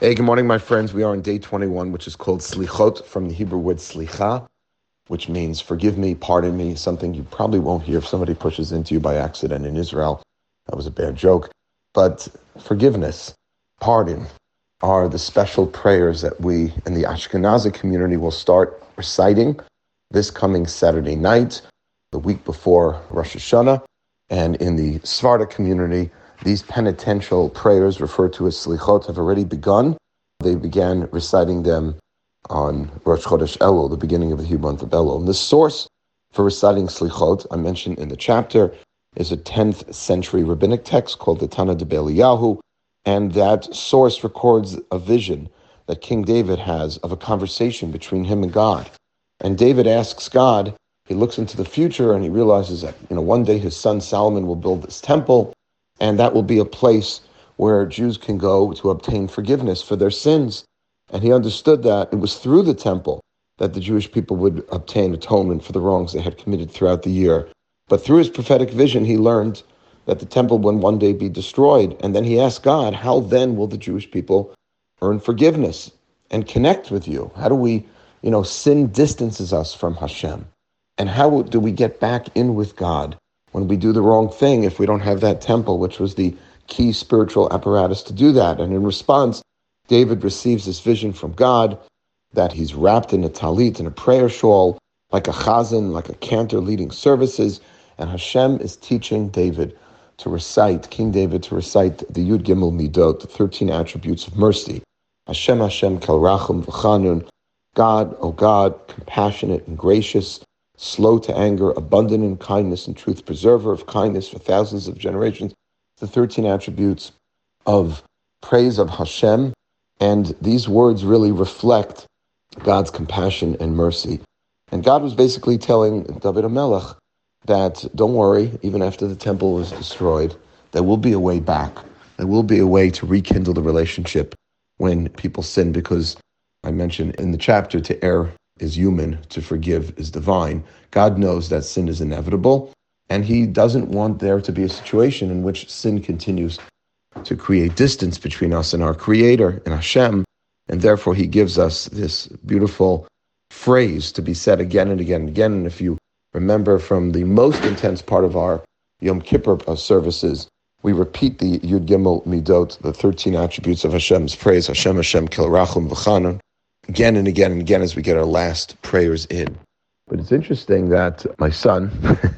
Hey, good morning, my friends. We are on day 21, which is called Slichot, from the Hebrew word slicha, which means forgive me, pardon me, something you probably won't hear if somebody pushes into you by accident in Israel. That was a bad joke. But forgiveness, pardon, are the special prayers that we in the Ashkenazi community will start reciting this coming Saturday night, the week before Rosh Hashanah. And in the Sephardic community, these penitential prayers, referred to as slichot, have already begun. They began reciting them on Rosh Chodesh Elul, the beginning of the Hebrew month of Elul. And the source for reciting slichot, I mentioned in the chapter, is a 10th century rabbinic text called the Tana D'Eliyahu, and that source records a vision that King David has of a conversation between him and God. And David asks God, he looks into the future and he realizes that, one day his son Solomon will build this temple, and that will be a place where Jews can go to obtain forgiveness for their sins. And he understood that it was through the temple that the Jewish people would obtain atonement for the wrongs they had committed throughout the year. But through his prophetic vision, he learned that the temple would one day be destroyed. And then he asked God, how then will the Jewish people earn forgiveness and connect with you? How do we, sin distances us from Hashem. And how do we get back in with God when we do the wrong thing if we don't have that temple, which was the key spiritual apparatus to do that? And in response, David receives this vision from God that he's wrapped in a talit, in a prayer shawl, like a chazan, like a cantor leading services. And Hashem is teaching David to recite, King David to recite the Yud Gimel Midot, the 13 attributes of mercy. Hashem, Hashem, Kel Rachum V'Chanun. God, O God, compassionate and gracious, slow to anger, abundant in kindness and truth, preserver of kindness for thousands of generations. The 13 attributes of praise of Hashem. And these words really reflect God's compassion and mercy. And God was basically telling David HaMelech that don't worry, even after the temple was destroyed, there will be a way back. There will be a way to rekindle the relationship when people sin, because I mentioned in the chapter, to err is human, to forgive is divine. God knows that sin is inevitable, and he doesn't want there to be a situation in which sin continues to create distance between us and our Creator, and Hashem, and therefore he gives us this beautiful phrase to be said again and again and again. And if you remember from the most intense part of our Yom Kippur services, we repeat the Yud Gimel Midot, the 13 attributes of Hashem's praise, Hashem, Hashem, Kel Rachum V'Chanun, again and again and again as we get our last prayers in. But it's interesting that my son,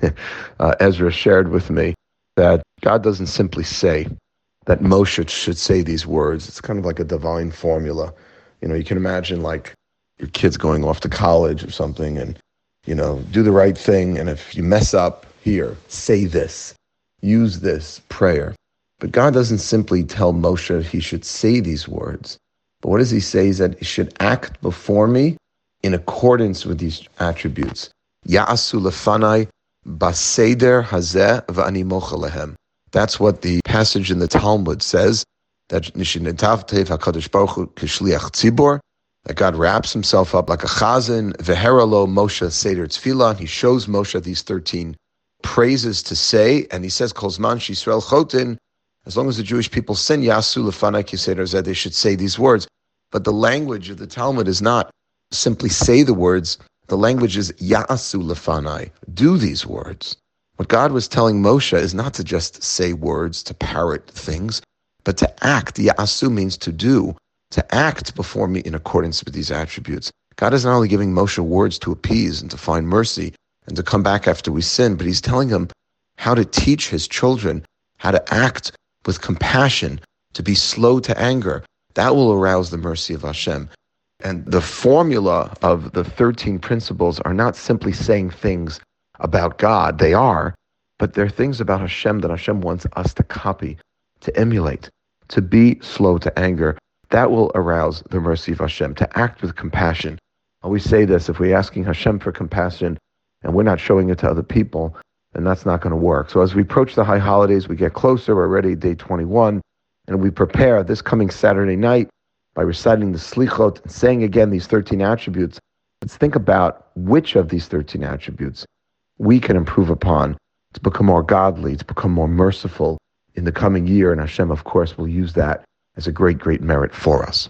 Ezra, shared with me that God doesn't simply say that Moshe should say these words. It's kind of like a divine formula. You can imagine like your kids going off to college or something and, do the right thing. And if you mess up, here, say this, use this prayer. But God doesn't simply tell Moshe he should say these words. But what does he say is that he should act before me in accordance with these attributes. Ya'asu lefanai baseder hazeh v'ani mocha lehem. That's what the passage in the Talmud says, that Nishinetavtev HaKadosh Baruch Hu Kishliach Tzibor, that God wraps himself up like a chazan, Veheralo Moshe Seder Tefillah, and he shows Moshe these 13 praises to say, and he says, Kol Zman Sh'Yisrael Chotin, as long as the Jewish people sin, Yasu Lefanai Kiseder Zeh, they should say these words. But the language of the Talmud is not simply say the words, the language is Ya'asu Lefanai, do these words. What God was telling Moshe is not to just say words, to parrot things, but to act. Ya'asu means to do, to act before me in accordance with these attributes. God is not only giving Moshe words to appease and to find mercy and to come back after we sin, but he's telling him how to teach his children how to act with compassion, to be slow to anger. That will arouse the mercy of Hashem. And the formula of the 13 principles are not simply saying things about God. They are, but they're things about Hashem that Hashem wants us to copy, to emulate, to be slow to anger. That will arouse the mercy of Hashem, to act with compassion. I always say this, if we're asking Hashem for compassion and we're not showing it to other people, then that's not going to work. So as we approach the high holidays, we get closer, we're already day 21, and we prepare this coming Saturday night by reciting the Slichot and saying again these 13 attributes. Let's think about which of these 13 attributes we can improve upon to become more godly, to become more merciful in the coming year. And Hashem, of course, will use that as a great, great merit for us.